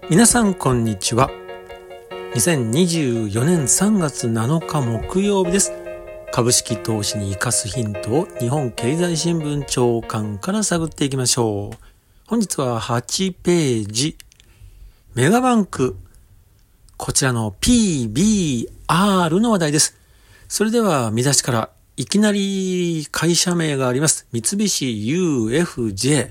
皆さんこんにちは。2024年3月7日木曜日です。株式投資に生かすヒントを日本経済新聞長官から探っていきましょう。本日は8ページ、メガバンク、こちらの PBR の話題です。それでは見出しからいきなり会社名があります。三菱 UFJ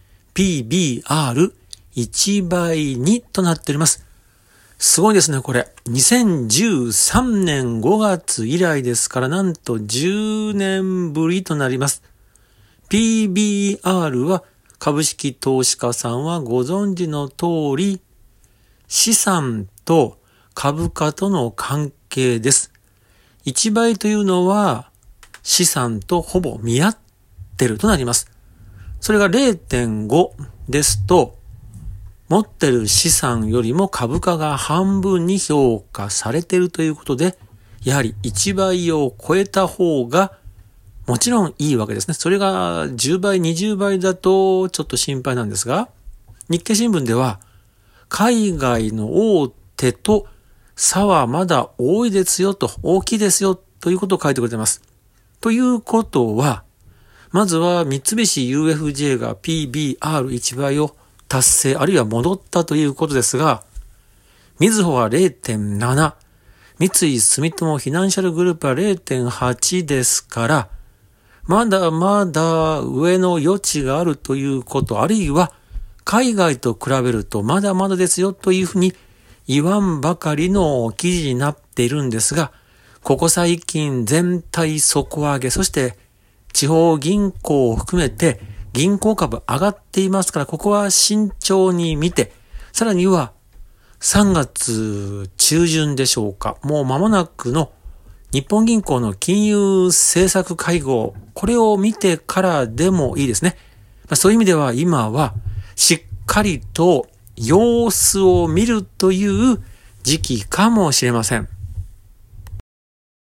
PBR1 倍にとなっております。すごいですね、これ。2013年5月以来ですから、なんと10年ぶりとなります。PBR は株式投資家さんはご存知の通り、資産と株価との関係です。1倍というのは資産とほぼ見合ってるとなります。それが 0.5 ですと、持ってる資産よりも株価が半分に評価されているということで、やはり1倍を超えた方がもちろんいいわけですね。それが10倍、20倍だとちょっと心配なんですが、日経新聞では海外の大手と差はまだ多いですよと、大きいですよということを書いてくれています。ということは、まずは三菱 UFJ が PBR1 倍を達成、あるいは戻ったということですが、みずほは 0.7、三井住友フィナンシャルグループは 0.8 ですから、まだまだ上の余地があるということ、あるいは海外と比べるとまだまだですよというふうに言わんばかりの記事になっているんですが、ここ最近全体底上げ、そして地方銀行を含めて銀行株上がっていますから、ここは慎重に見て、さらには3月中旬でしょうか、もう間もなくの日本銀行の金融政策会合、これを見てからでもいいですね。そういう意味では今はしっかりと様子を見るという時期かもしれません。